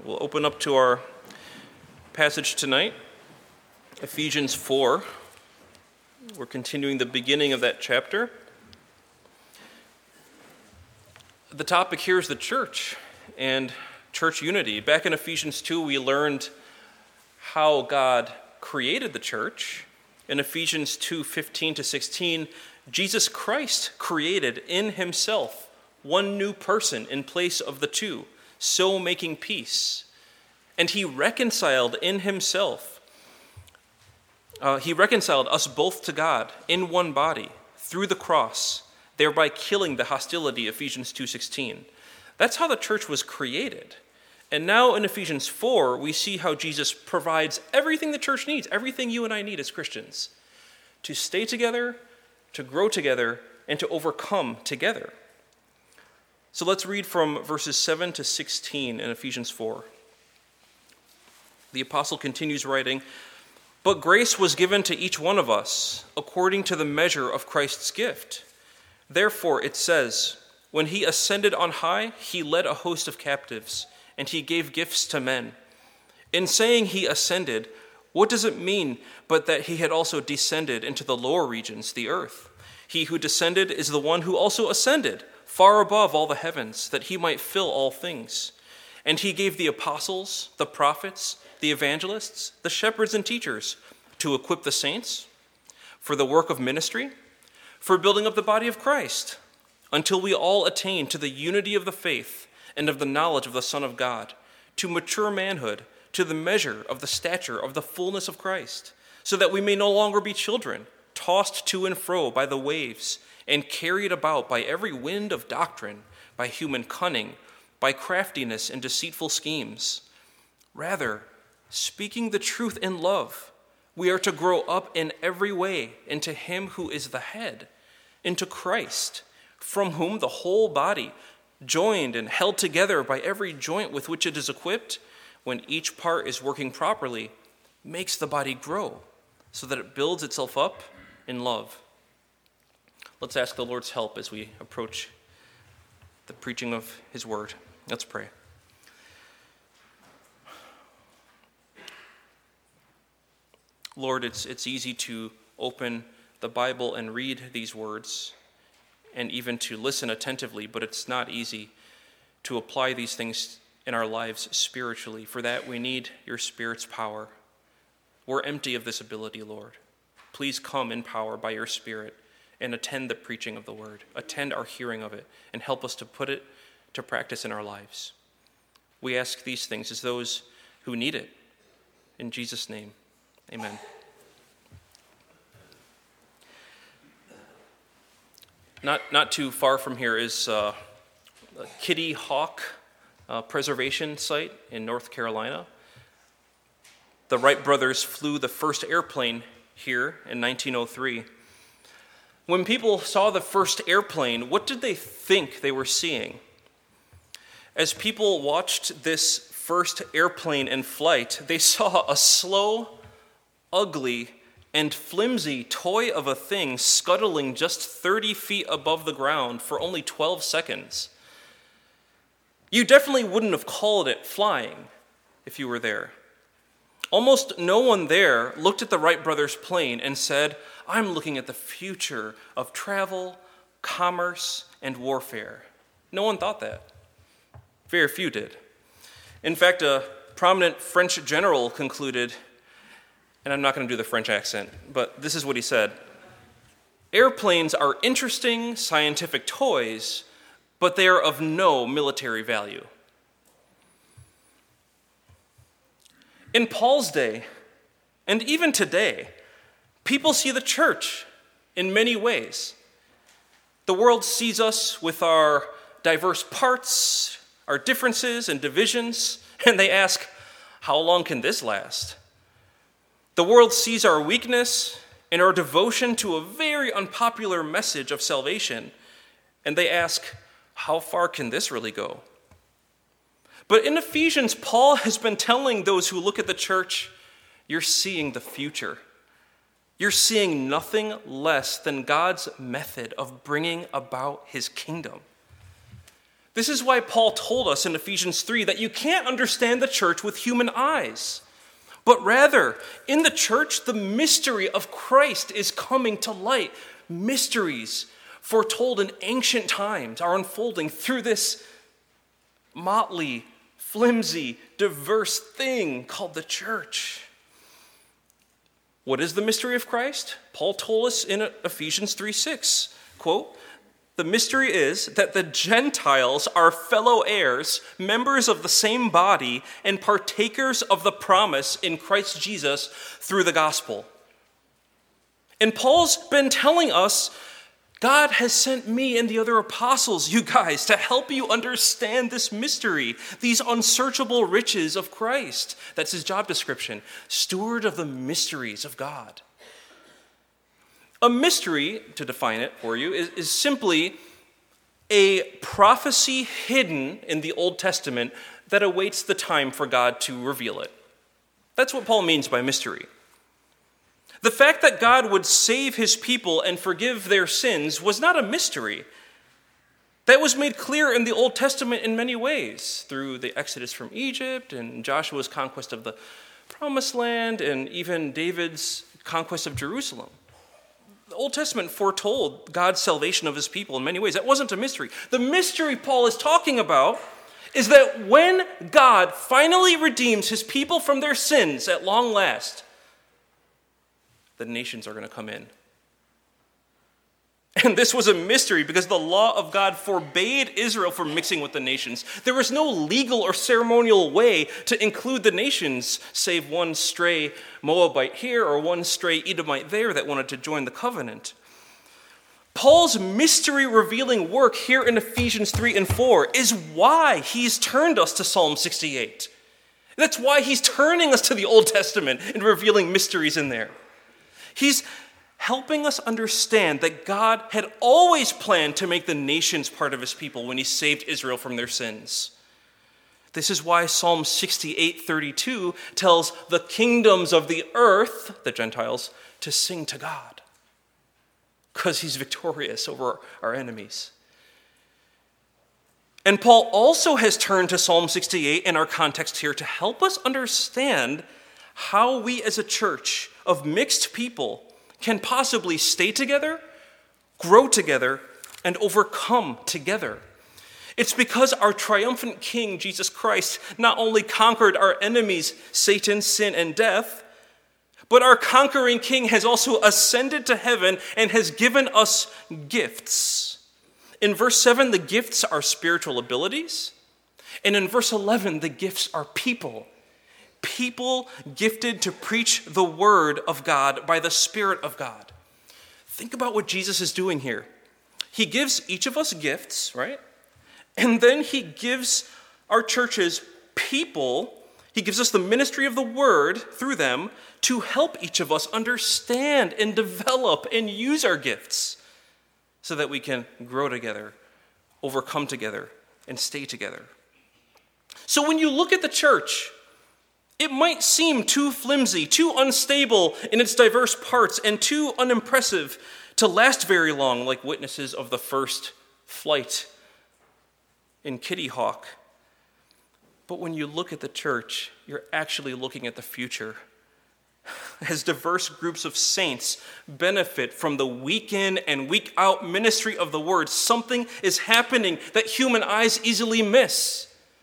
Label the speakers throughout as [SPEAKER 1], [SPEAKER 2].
[SPEAKER 1] We'll open up to our passage tonight, Ephesians 4. We're continuing the beginning of that chapter. The topic here is the church and church unity. Back in Ephesians 2, we learned how God created the church. In Ephesians 2:15-16, Jesus Christ created in himself one new person in place of the two, so making peace. And he reconciled in himself. He reconciled us both to God in one body through the cross, thereby killing the hostility, Ephesians 2:16. That's how the church was created. And now in Ephesians 4, we see how Jesus provides everything the church needs, everything you and I need as Christians, to stay together, to grow together, and to overcome together. So let's read from verses 7-16 in Ephesians 4. The apostle continues writing, "But grace was given to each one of us according to the measure of Christ's gift. Therefore it says, when he ascended on high, he led a host of captives, and he gave gifts to men. In saying he ascended, what does it mean but that he had also descended into the lower regions, the earth? He who descended is the one who also ascended far above all the heavens, that he might fill all things. And he gave the apostles, the prophets, the evangelists, the shepherds and teachers to equip the saints for the work of ministry, for building up the body of Christ, until we all attain to the unity of the faith and of the knowledge of the Son of God, to mature manhood, to the measure of the stature of the fullness of Christ, so that we may no longer be children, tossed to and fro by the waves, and carried about by every wind of doctrine, by human cunning, by craftiness and deceitful schemes. Rather, speaking the truth in love, we are to grow up in every way into him who is the head, into Christ, from whom the whole body, joined and held together by every joint with which it is equipped, when each part is working properly, makes the body grow, so that it builds itself up in love." Let's ask the Lord's help as we approach the preaching of his word. Let's pray. Lord, it's easy to open the Bible and read these words and even to listen attentively, but it's not easy to apply these things in our lives spiritually. For that, we need your Spirit's power. We're empty of this ability, Lord. Please come in power by your Spirit and attend the preaching of the word, attend our hearing of it, and help us to put it to practice in our lives. We ask these things as those who need it. In Jesus' name, amen. Not too far from here is a Kitty Hawk preservation site in North Carolina. The Wright brothers flew the first airplane here in 1903. When people saw the first airplane, what did they think they were seeing? As people watched this first airplane in flight, they saw a slow, ugly, and flimsy toy of a thing scuttling just 30 feet above the ground for only 12 seconds. You definitely wouldn't have called it flying if you were there. Almost no one there looked at the Wright brothers' plane and said, "I'm looking at the future of travel, commerce, and warfare." No one thought that. Very few did. In fact, a prominent French general concluded, and I'm not going to do the French accent, but this is what he said: "Airplanes are interesting scientific toys, but they are of no military value." In Paul's day, and even today, people see the church in many ways. The world sees us with our diverse parts, our differences and divisions, and they ask, how long can this last? The world sees our weakness and our devotion to a very unpopular message of salvation, and they ask, how far can this really go? But in Ephesians, Paul has been telling those who look at the church, you're seeing the future. You're seeing nothing less than God's method of bringing about his kingdom. This is why Paul told us in Ephesians 3 that you can't understand the church with human eyes, but rather, in the church, the mystery of Christ is coming to light. Mysteries foretold in ancient times are unfolding through this motley, flimsy, diverse thing called the church. What is the mystery of Christ? Paul told us in Ephesians 3:6, quote, "The mystery is that the Gentiles are fellow heirs, members of the same body, and partakers of the promise in Christ Jesus through the gospel." And Paul's been telling us, God has sent me and the other apostles, you guys, to help you understand this mystery, these unsearchable riches of Christ. That's his job description, steward of the mysteries of God. A mystery, to define it for you, is simply a prophecy hidden in the Old Testament that awaits the time for God to reveal it. That's what Paul means by mystery. The fact that God would save his people and forgive their sins was not a mystery. That was made clear in the Old Testament in many ways, through the Exodus from Egypt and Joshua's conquest of the Promised Land and even David's conquest of Jerusalem. The Old Testament foretold God's salvation of his people in many ways. That wasn't a mystery. The mystery Paul is talking about is that when God finally redeems his people from their sins at long last, the nations are going to come in. And this was a mystery because the law of God forbade Israel from mixing with the nations. There was no legal or ceremonial way to include the nations, save one stray Moabite here or one stray Edomite there that wanted to join the covenant. Paul's mystery-revealing work here in Ephesians 3 and 4 is why he's turned us to Psalm 68. That's why he's turning us to the Old Testament and revealing mysteries in there. He's helping us understand that God had always planned to make the nations part of his people when he saved Israel from their sins. This is why Psalm 68:32 tells the kingdoms of the earth, the Gentiles, to sing to God, because he's victorious over our enemies. And Paul also has turned to Psalm 68 in our context here to help us understand how we as a church of mixed people can possibly stay together, grow together, and overcome together. It's because our triumphant King, Jesus Christ, not only conquered our enemies, Satan, sin, and death, but our conquering King has also ascended to heaven and has given us gifts. In verse 7, the gifts are spiritual abilities. And in verse 11, the gifts are people. People gifted to preach the word of God by the Spirit of God. Think about what Jesus is doing here. He gives each of us gifts, right? And then he gives our churches people. He gives us the ministry of the word through them to help each of us understand and develop and use our gifts so that we can grow together, overcome together, and stay together. So when you look at the church, it might seem too flimsy, too unstable in its diverse parts, and too unimpressive to last very long, like witnesses of the first flight in Kitty Hawk. But when you look at the church, you're actually looking at the future. As diverse groups of saints benefit from the week in and week out ministry of the word, something is happening that human eyes easily miss.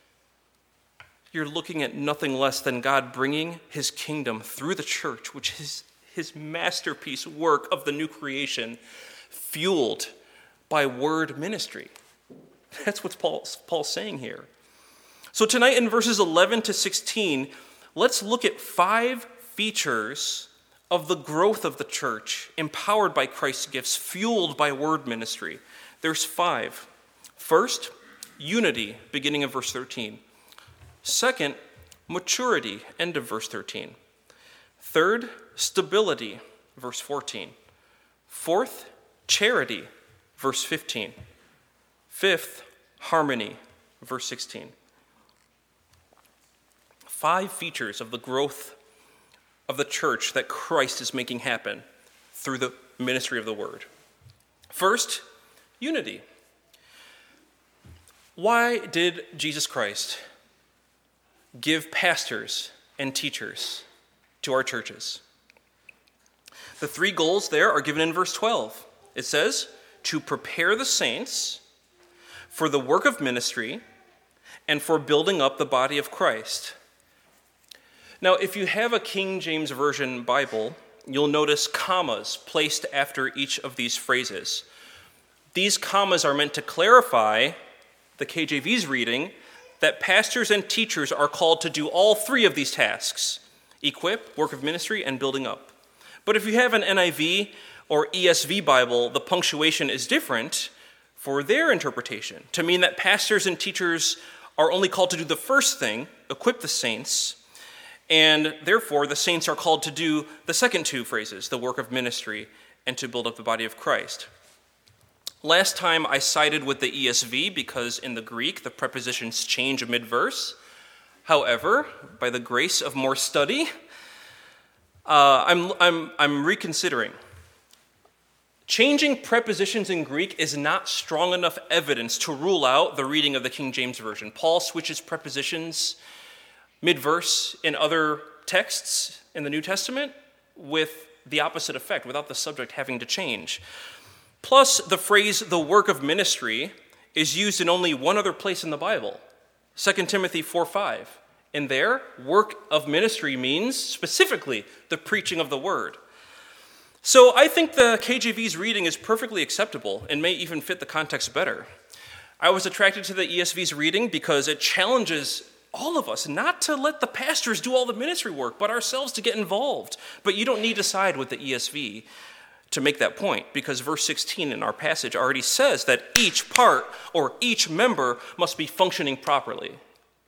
[SPEAKER 1] You're looking at nothing less than God bringing his kingdom through the church, which is his masterpiece work of the new creation, fueled by word ministry. That's what Paul's saying here. So tonight in verses 11 to 16, let's look at 5 features of the growth of the church, empowered by Christ's gifts, fueled by word ministry. There's 5. First, unity, beginning of verse 13. Second, maturity, end of verse 13. Third, stability, verse 14. Fourth, charity, verse 15. Fifth, harmony, verse 16. 5 features of the growth of the church that Christ is making happen through the ministry of the word. First, unity. Why did Jesus Christ give pastors and teachers to our churches? The three goals there are given in verse 12. It says, to prepare the saints for the work of ministry and for building up the body of Christ. Now, if you have a King James Version Bible, you'll notice commas placed after each of these phrases. These commas are meant to clarify the KJV's reading that pastors and teachers are called to do all three of these tasks: equip, work of ministry, and building up. But if you have an NIV or ESV Bible, the punctuation is different for their interpretation, to mean that pastors and teachers are only called to do the first thing, equip the saints, and therefore the saints are called to do the second two phrases, the work of ministry and to build up the body of Christ. Last time I sided with the ESV because in the Greek the prepositions change mid-verse. However, by the grace of more study, I'm reconsidering. Changing prepositions in Greek is not strong enough evidence to rule out the reading of the King James Version. Paul switches prepositions mid-verse in other texts in the New Testament with the opposite effect, without the subject having to change. Plus, the phrase, the work of ministry, is used in only one other place in the Bible, 2 Timothy 4:5. And there, work of ministry means specifically the preaching of the word. So I think the KJV's reading is perfectly acceptable and may even fit the context better. I was attracted to the ESV's reading because it challenges all of us not to let the pastors do all the ministry work, but ourselves to get involved. But you don't need to side with the ESV to make that point, because verse 16 in our passage already says that each part or each member must be functioning properly.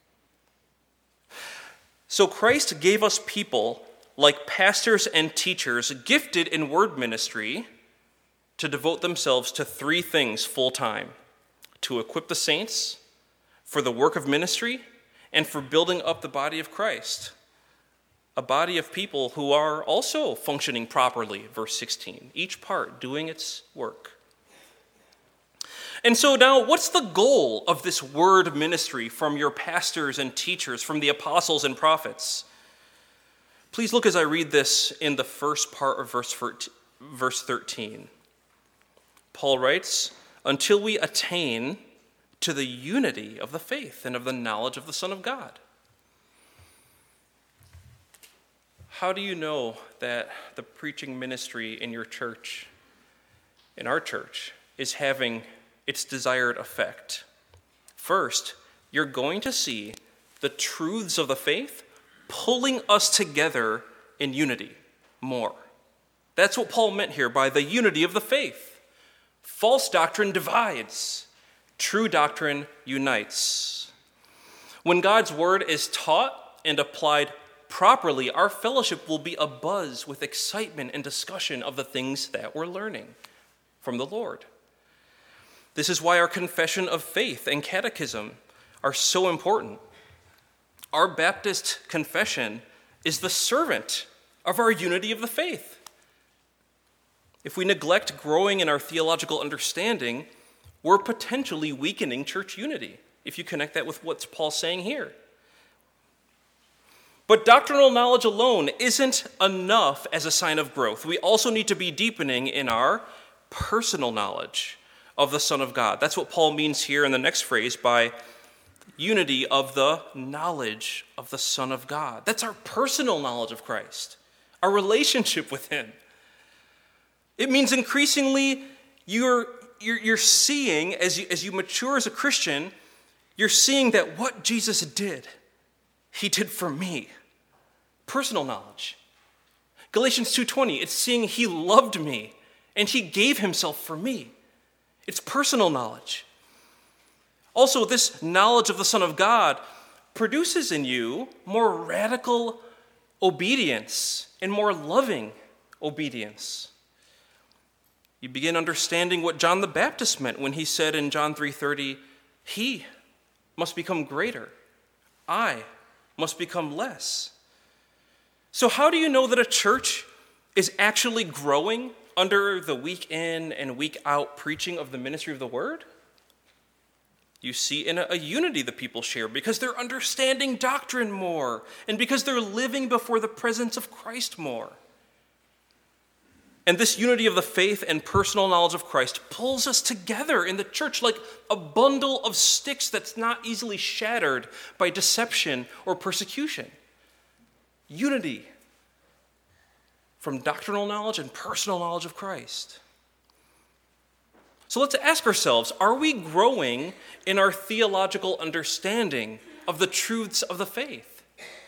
[SPEAKER 1] So Christ gave us people like pastors and teachers gifted in word ministry to devote themselves to three things full time: to equip the saints, for the work of ministry, and for building up the body of Christ. A body of people who are also functioning properly, verse 16, each part doing its work. And so now, what's the goal of this word ministry from your pastors and teachers, from the apostles and prophets? Please look as I read this in the first part of verse 13. Paul writes, until we attain to the unity of the faith and of the knowledge of the Son of God. How do you know that the preaching ministry in your church, in our church, is having its desired effect? First, you're going to see the truths of the faith pulling us together in unity more. That's what Paul meant here by the unity of the faith. False doctrine divides. True doctrine unites. When God's word is taught and applied properly, our fellowship will be abuzz with excitement and discussion of the things that we're learning from the Lord. This is why our confession of faith and catechism are so important. Our Baptist confession is the servant of our unity of the faith. If we neglect growing in our theological understanding, we're potentially weakening church unity, if you connect that with what Paul's saying here. But doctrinal knowledge alone isn't enough as a sign of growth. We also need to be deepening in our personal knowledge of the Son of God. That's what Paul means here in the next phrase by unity of the knowledge of the Son of God. That's our personal knowledge of Christ, our relationship with him. It means increasingly you're seeing, as you mature as a Christian, you're seeing that what Jesus did, he did for me. Personal knowledge. Galatians 2:20, it's seeing he loved me and he gave himself for me. It's personal knowledge. Also, this knowledge of the Son of God produces in you more radical obedience and more loving obedience. You begin understanding what John the Baptist meant when he said in John 3:30, he must become greater, I must become less. So how do you know that a church is actually growing under the week in and week out preaching of the ministry of the word? You see in a unity the people share because they're understanding doctrine more and because they're living before the presence of Christ more. And this unity of the faith and personal knowledge of Christ pulls us together in the church like a bundle of sticks that's not easily shattered by deception or persecution. Unity from doctrinal knowledge and personal knowledge of Christ. So let's ask ourselves, are we growing in our theological understanding of the truths of the faith?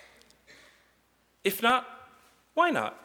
[SPEAKER 1] If not, why not?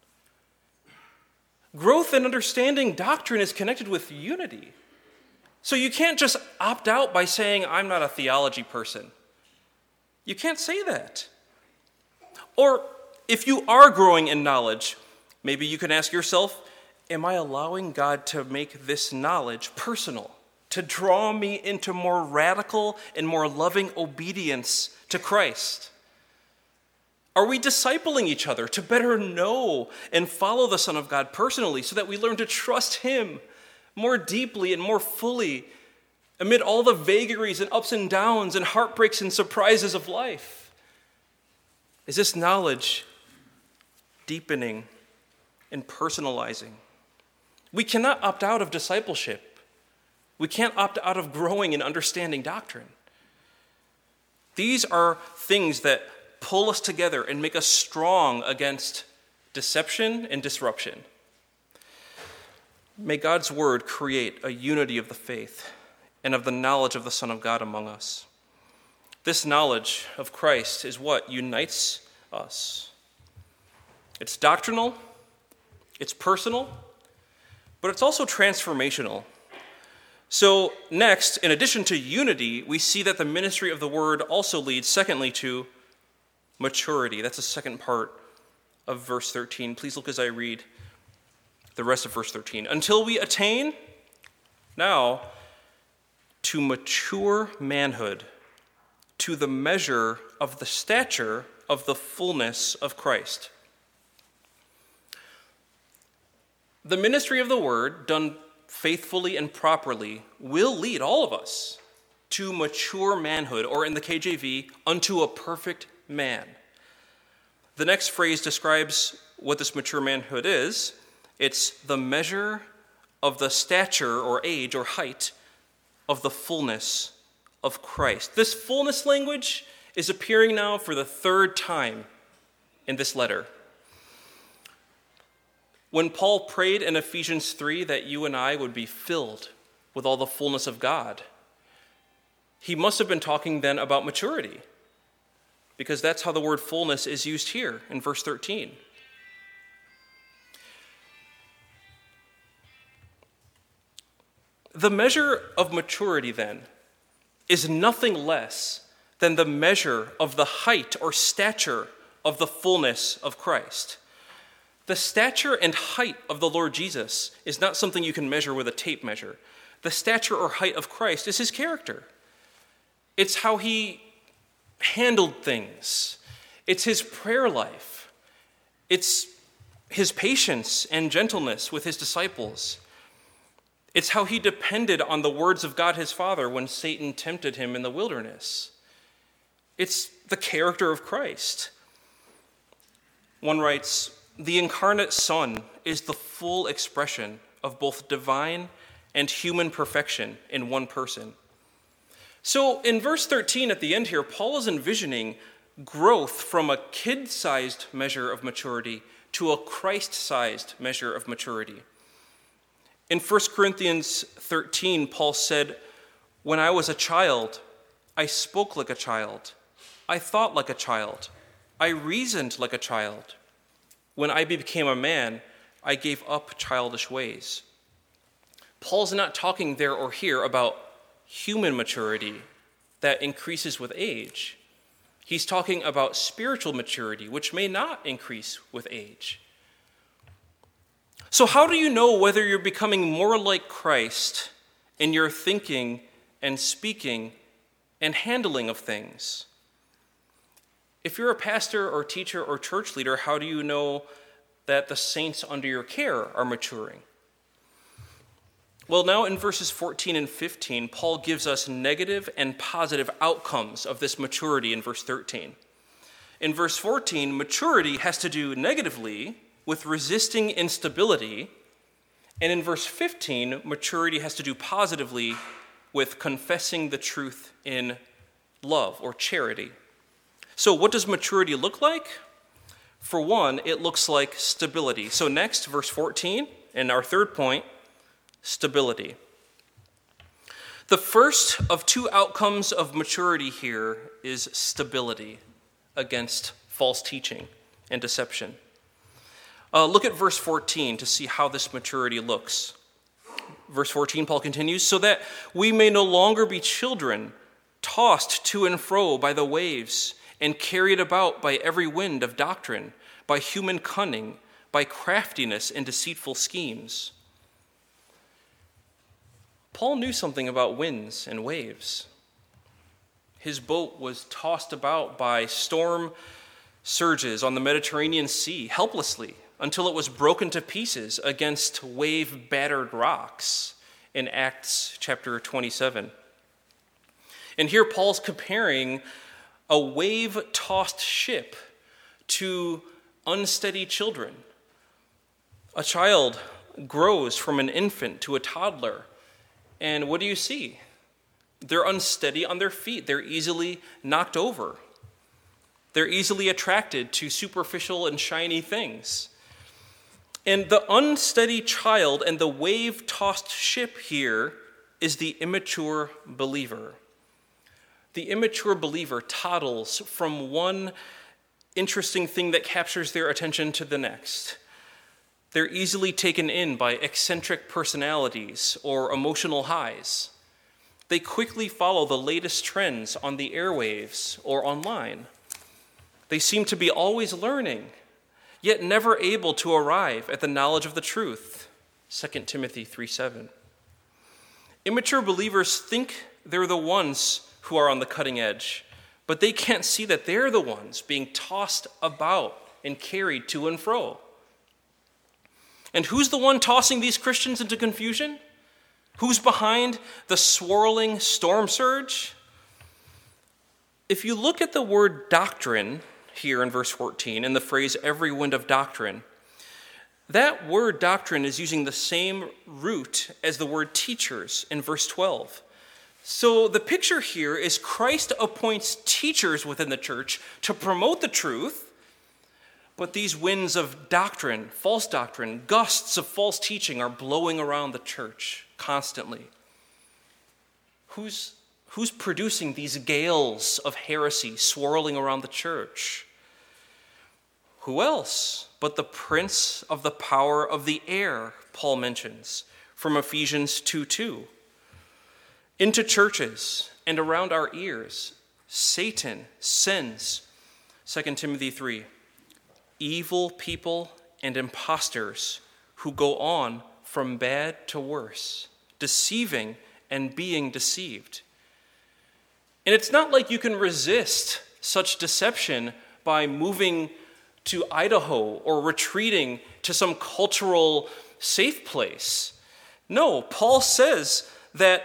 [SPEAKER 1] Growth in understanding doctrine is connected with unity. So you can't just opt out by saying, I'm not a theology person. You can't say that. Or if you are growing in knowledge, maybe you can ask yourself, am I allowing God to make this knowledge personal, to draw me into more radical and more loving obedience to Christ? Are we discipling each other to better know and follow the Son of God personally so that we learn to trust him more deeply and more fully amid all the vagaries and ups and downs and heartbreaks and surprises of life? Is this knowledge deepening and personalizing? We cannot opt out of discipleship. We can't opt out of growing and understanding doctrine. These are things that pull us together and make us strong against deception and disruption. May God's word create a unity of the faith and of the knowledge of the Son of God among us. This knowledge of Christ is what unites us. It's doctrinal, it's personal, but it's also transformational. So next, in addition to unity, we see that the ministry of the word also leads, secondly, to maturity. That's the second part of verse 13. Please look as I read the rest of verse 13. Until we attain now to mature manhood, to the measure of the stature of the fullness of Christ. The ministry of the word, done faithfully and properly, will lead all of us to mature manhood, or in the KJV, unto a perfect man. The next phrase describes what this mature manhood is. It's the measure of the stature or age or height of the fullness of Christ. This fullness language is appearing now for the third time in this letter. When Paul prayed in Ephesians 3 that you and I would be filled with all the fullness of God, he must have been talking then about maturity, because that's how the word fullness is used here in verse 13. The measure of maturity, then, is nothing less than the measure of the height or stature of the fullness of Christ. The stature and height of the Lord Jesus is not something you can measure with a tape measure. The stature or height of Christ is his character. It's how he handled things. It's his prayer life. It's his patience and gentleness with his disciples. It's how he depended on the words of God his Father when Satan tempted him in the wilderness. It's the character of Christ. One writes, the incarnate Son is the full expression of both divine and human perfection in one person. So in verse 13 at the end here, Paul is envisioning growth from a kid-sized measure of maturity to a Christ-sized measure of maturity. In 1 Corinthians 13, Paul said, when I was a child, I spoke like a child. I thought like a child. I reasoned like a child. When I became a man, I gave up childish ways. Paul's not talking there or here about human maturity that increases with age. He's talking about spiritual maturity, which may not increase with age. So how do you know whether you're becoming more like Christ in your thinking and speaking and handling of things? If you're a pastor or teacher or church leader, how do you know that the saints under your care are maturing? Well, now in verses 14 and 15, Paul gives us negative and positive outcomes of this maturity in verse 13. In verse 14, maturity has to do negatively with resisting instability, and in verse 15, maturity has to do positively with confessing the truth in love or charity. So what does maturity look like? For one, it looks like stability. So next, verse 14, and our third point, stability. The first of two outcomes of maturity here is stability against false teaching and deception. Look at verse 14 to see how this maturity looks. Verse 14, Paul continues, so that we may no longer be children, tossed to and fro by the waves, and carried about by every wind of doctrine, by human cunning, by craftiness and deceitful schemes. Paul knew something about winds and waves. His boat was tossed about by storm surges on the Mediterranean Sea helplessly until it was broken to pieces against wave-battered rocks in Acts chapter 27. And here Paul's comparing a wave-tossed ship to unsteady children. A child grows from an infant to a toddler, and what do you see? They're unsteady on their feet. They're easily knocked over. They're easily attracted to superficial and shiny things. And the unsteady child and the wave-tossed ship here is the immature believer. The immature believer toddles from one interesting thing that captures their attention to the next. They're easily taken in by eccentric personalities or emotional highs. They quickly follow the latest trends on the airwaves or online. They seem to be always learning, yet never able to arrive at the knowledge of the truth. 2 Timothy 3:7. Immature believers think they're the ones who are on the cutting edge, but they can't see that they're the ones being tossed about and carried to and fro. And who's the one tossing these Christians into confusion? Who's behind the swirling storm surge? If you look at the word doctrine here in verse 14 and the phrase every wind of doctrine, that word doctrine is using the same root as the word teachers in verse 12. So the picture here is Christ appoints teachers within the church to promote the truth, but these winds of doctrine, false doctrine, gusts of false teaching are blowing around the church constantly. Who's producing these gales of heresy swirling around the church? Who else but the prince of the power of the air, Paul mentions from Ephesians 2:2. Into churches and around our ears, Satan sends, 2 Timothy 3, evil people and impostors who go on from bad to worse, deceiving and being deceived. And it's not like you can resist such deception by moving to Idaho or retreating to some cultural safe place. No, Paul says that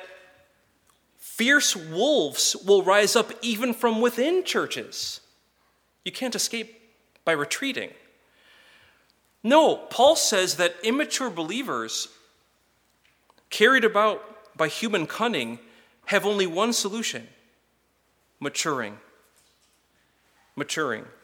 [SPEAKER 1] fierce wolves will rise up even from within churches. You can't escape by retreating. No, Paul says that immature believers, carried about by human cunning, have only one solution: maturing. Maturing.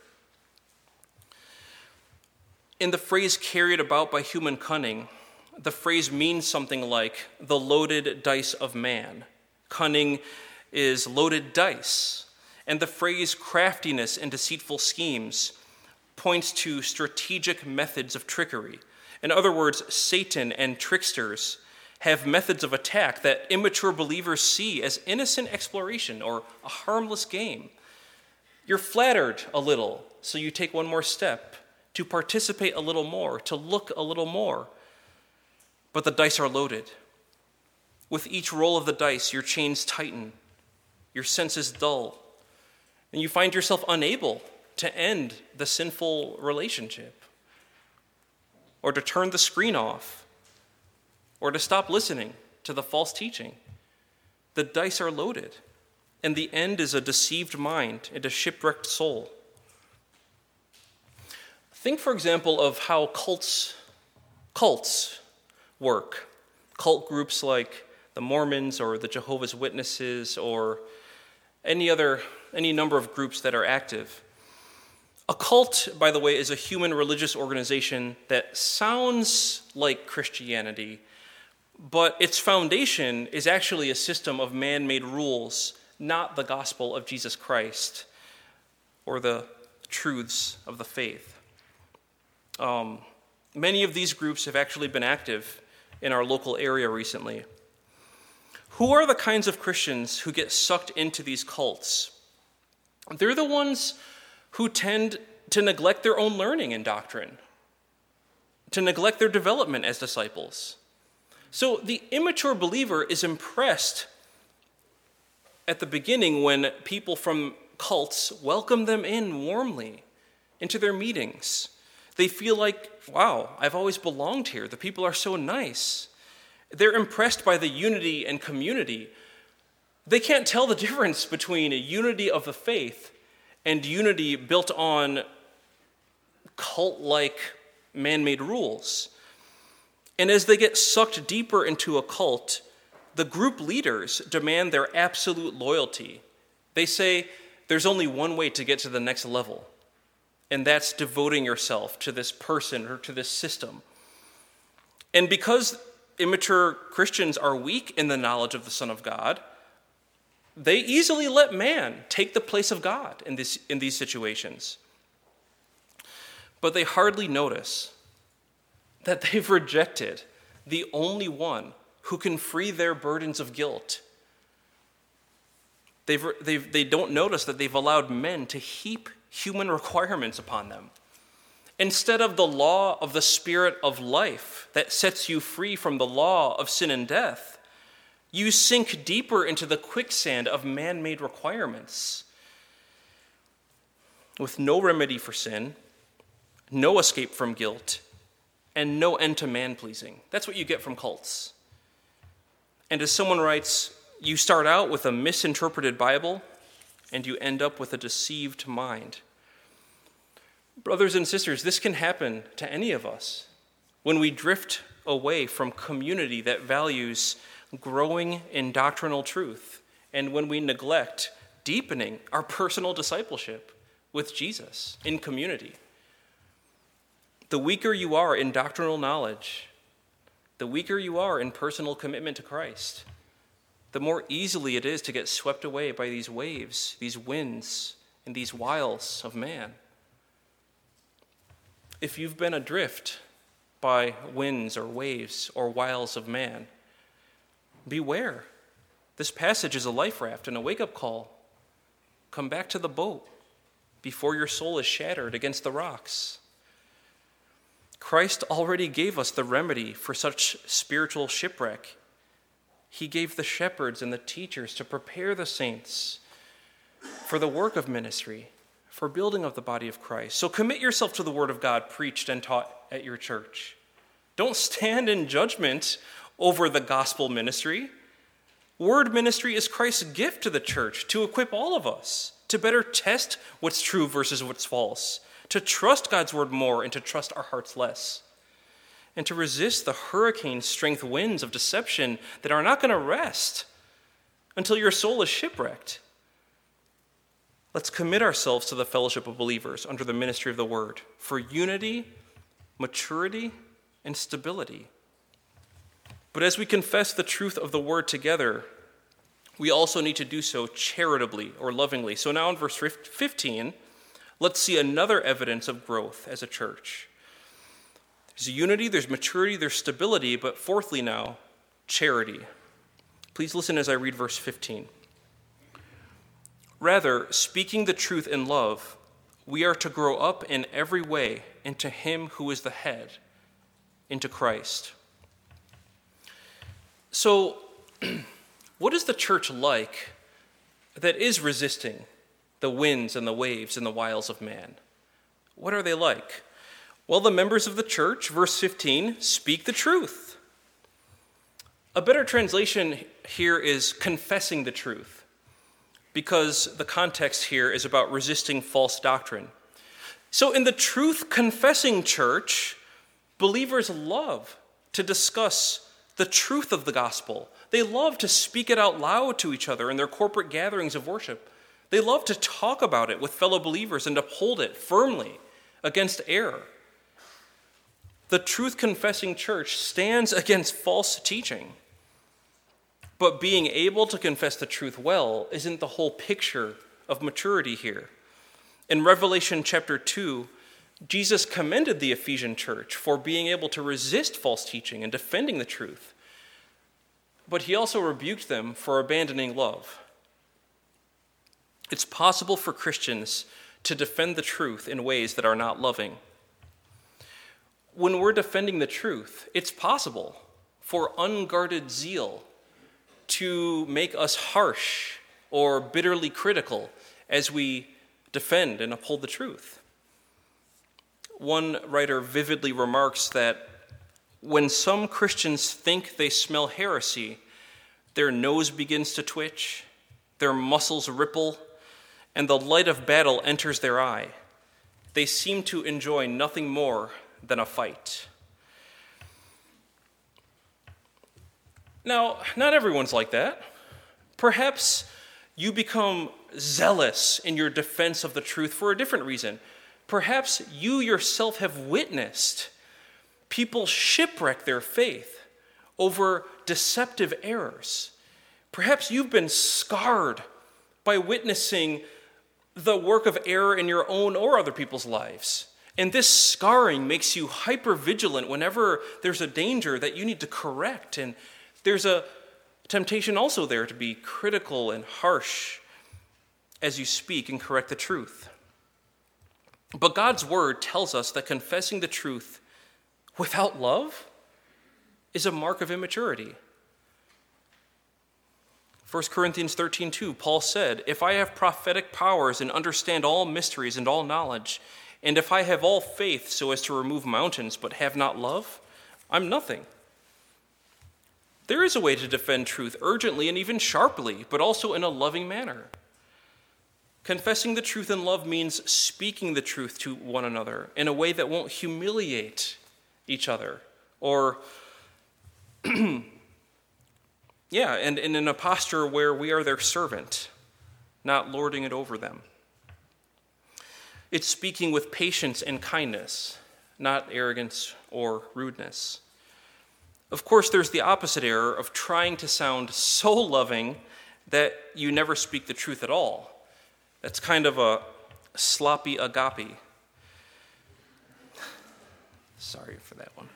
[SPEAKER 1] In the phrase carried about by human cunning, the phrase means something like the loaded dice of man. Cunning is loaded dice. And the phrase craftiness and deceitful schemes points to strategic methods of trickery. In other words, Satan and tricksters have methods of attack that immature believers see as innocent exploration or a harmless game. You're flattered a little, so you take one more step to participate a little more, to look a little more. But the dice are loaded. With each roll of the dice, your chains tighten, your senses dull, and you find yourself unable to end the sinful relationship, or to turn the screen off, or to stop listening to the false teaching. The dice are loaded, and the end is a deceived mind and a shipwrecked soul. Think, for example, of how cults work. Cult groups like the Mormons or the Jehovah's Witnesses or any number of groups that are active. A cult, by the way, is a human religious organization that sounds like Christianity, but its foundation is actually a system of man-made rules, not the gospel of Jesus Christ or the truths of the faith. Many of these groups have actually been active in our local area recently. Who are the kinds of Christians who get sucked into these cults? They're the ones who tend to neglect their own learning and doctrine, to neglect their development as disciples. So the immature believer is impressed at the beginning when people from cults welcome them in warmly into their meetings. They feel like, wow, I've always belonged here. The people are so nice. They're impressed by the unity and community. They can't tell the difference between a unity of the faith and unity built on cult-like man-made rules. And as they get sucked deeper into a cult, the group leaders demand their absolute loyalty. They say there's only one way to get to the next level, and that's devoting yourself to this person or to this system. And because immature Christians are weak in the knowledge of the Son of God, they easily let man take the place of God in these situations. But they hardly notice that they've rejected the only one who can free their burdens of guilt. They don't notice that they've allowed men to heap human requirements upon them. Instead of the law of the Spirit of life that sets you free from the law of sin and death, you sink deeper into the quicksand of man-made requirements. With no remedy for sin, no escape from guilt, and no end to man-pleasing. That's what you get from cults. And as someone writes, you start out with a misinterpreted Bible, and you end up with a deceived mind. Brothers and sisters, this can happen to any of us when we drift away from community that values growing in doctrinal truth, and when we neglect deepening our personal discipleship with Jesus in community. The weaker you are in doctrinal knowledge, the weaker you are in personal commitment to Christ, the more easily it is to get swept away by these waves, these winds, and these wiles of man. If you've been adrift by winds or waves or wiles of man, beware. This passage is a life raft and a wake-up call. Come back to the boat before your soul is shattered against the rocks. Christ already gave us the remedy for such spiritual shipwreck. He gave the shepherds and the teachers to prepare the saints for the work of ministry, for building of the body of Christ. So commit yourself to the word of God preached and taught at your church. Don't stand in judgment over the gospel ministry. Word ministry is Christ's gift to the church to equip all of us to better test what's true versus what's false, to trust God's word more and to trust our hearts less, and to resist the hurricane-strength winds of deception that are not going to rest until your soul is shipwrecked. Let's commit ourselves to the fellowship of believers under the ministry of the word for unity, maturity, and stability. But as we confess the truth of the word together, we also need to do so charitably or lovingly. So now in verse 15, let's see another evidence of growth as a church. There's unity, there's maturity, there's stability, but fourthly now, charity. Please listen as I read verse 15. Rather, speaking the truth in love, we are to grow up in every way into him who is the head, into Christ. So, what is the church like that is resisting the winds and the waves and the wiles of man? What are they like? Well, the members of the church, verse 15, speak the truth. A better translation here is confessing the truth, because the context here is about resisting false doctrine. So in the truth-confessing church, believers love to discuss the truth of the gospel. They love to speak it out loud to each other in their corporate gatherings of worship. They love to talk about it with fellow believers and uphold it firmly against error. The truth-confessing church stands against false teaching. But being able to confess the truth well isn't the whole picture of maturity here. In Revelation chapter 2, Jesus commended the Ephesian church for being able to resist false teaching and defending the truth. But he also rebuked them for abandoning love. It's possible for Christians to defend the truth in ways that are not loving. When we're defending the truth, it's possible for unguarded zeal to make us harsh or bitterly critical as we defend and uphold the truth. One writer vividly remarks that when some Christians think they smell heresy, their nose begins to twitch, their muscles ripple, and the light of battle enters their eye. They seem to enjoy nothing more than a fight. Now, not everyone's like that. Perhaps you become zealous in your defense of the truth for a different reason. Perhaps you yourself have witnessed people shipwreck their faith over deceptive errors. Perhaps you've been scarred by witnessing the work of error in your own or other people's lives. And this scarring makes you hyper-vigilant whenever there's a danger that you need to correct. And there's a temptation also there to be critical and harsh as you speak and correct the truth. But God's word tells us that confessing the truth without love is a mark of immaturity. 1 Corinthians 13:2, Paul said, "If I have prophetic powers and understand all mysteries and all knowledge, and if I have all faith so as to remove mountains but have not love, I'm nothing." There is a way to defend truth urgently and even sharply, but also in a loving manner. Confessing the truth in love means speaking the truth to one another in a way that won't humiliate each other or and in a posture where we are their servant, not lording it over them. It's speaking with patience and kindness, not arrogance or rudeness. Of course, there's the opposite error of trying to sound so loving that you never speak the truth at all. That's kind of a sloppy agape. Sorry for that one.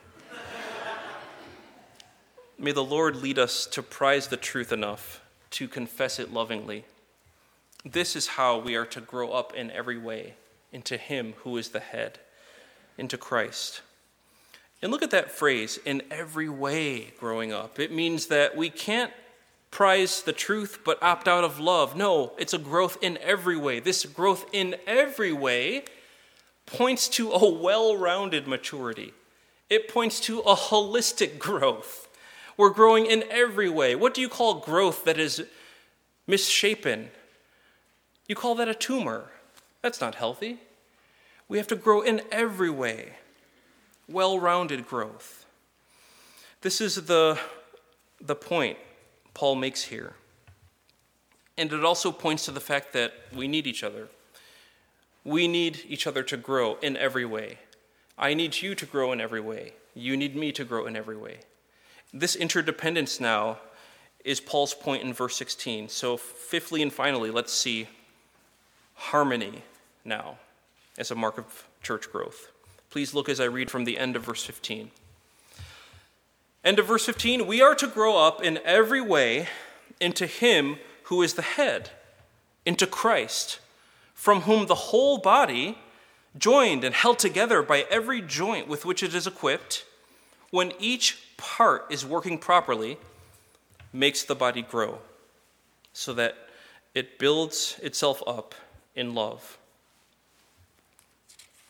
[SPEAKER 1] May the Lord lead us to prize the truth enough to confess it lovingly. This is how we are to grow up in every way into Him who is the head, into Christ. And look at that phrase, in every way growing up. It means that we can't prize the truth but opt out of love. No, it's a growth in every way. This growth in every way points to a well-rounded maturity. It points to a holistic growth. We're growing in every way. What do you call growth that is misshapen? You call that a tumor. That's not healthy. We have to grow in every way. Well-rounded growth. This is the point Paul makes here. And it also points to the fact that we need each other. We need each other to grow in every way. I need you to grow in every way. You need me to grow in every way. This interdependence now is Paul's point in verse 16. So fifthly and finally, let's see harmony now as a mark of church growth. Please look as I read from the end of verse 15. End of verse 15, we are to grow up in every way into Him who is the head, into Christ, from whom the whole body, joined and held together by every joint with which it is equipped, when each part is working properly, makes the body grow, so that it builds itself up in love.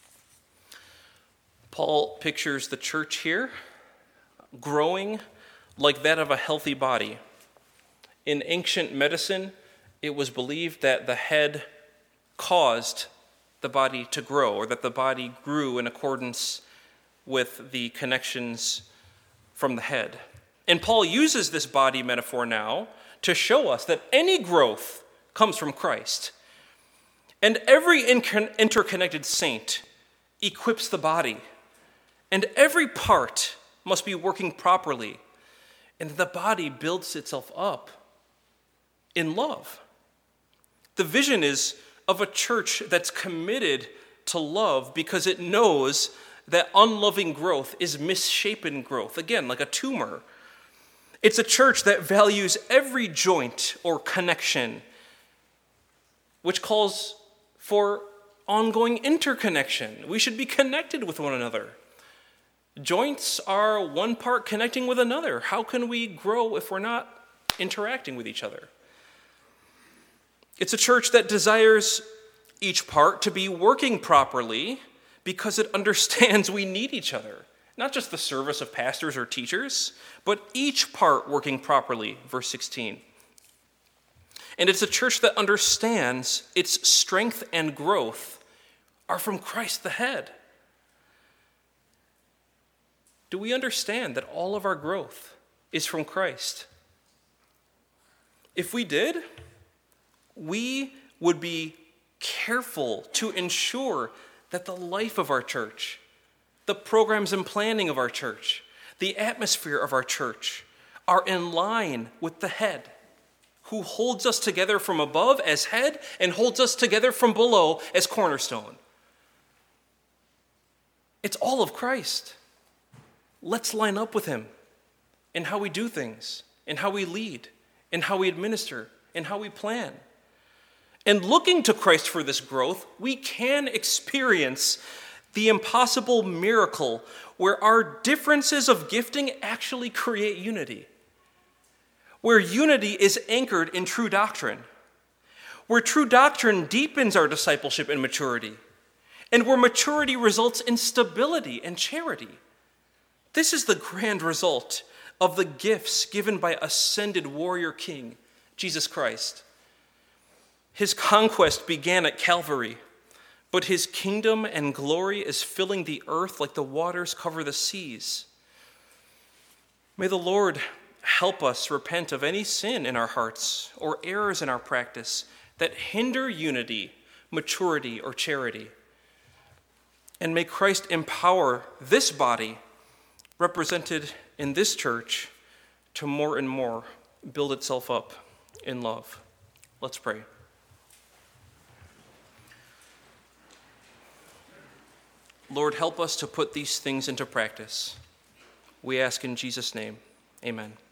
[SPEAKER 1] Paul pictures the church here growing like that of a healthy body. In ancient medicine, it was believed that the head caused the body to grow, or that the body grew in accordance with the connections from the head. And Paul uses this body metaphor now to show us that any growth comes from Christ. And every interconnected saint equips the body, and every part must be working properly, and the body builds itself up in love. The vision is of a church that's committed to love because it knows that unloving growth is misshapen growth, again, like a tumor. It's a church that values every joint or connection, which calls for ongoing interconnection. We should be connected with one another. Joints are one part connecting with another. How can we grow if we're not interacting with each other? It's a church that desires each part to be working properly because it understands we need each other. Not just the service of pastors or teachers, but each part working properly, verse 16. And it's a church that understands its strength and growth are from Christ the head. Do we understand that all of our growth is from Christ? If we did, we would be careful to ensure that the life of our church, the programs and planning of our church, the atmosphere of our church are in line with the head, who holds us together from above as head and holds us together from below as cornerstone. It's all of Christ. Let's line up with him in how we do things, in how we lead, in how we administer, in how we plan. And looking to Christ for this growth, we can experience the impossible miracle where our differences of gifting actually create unity, where unity is anchored in true doctrine, where true doctrine deepens our discipleship and maturity, and where maturity results in stability and charity. This is the grand result of the gifts given by ascended warrior king, Jesus Christ. His conquest began at Calvary, but his kingdom and glory is filling the earth like the waters cover the seas. May the Lord help us repent of any sin in our hearts or errors in our practice that hinder unity, maturity, or charity. And may Christ empower this body, represented in this church, to more and more build itself up in love. Let's pray. Lord, help us to put these things into practice. We ask in Jesus' name, amen.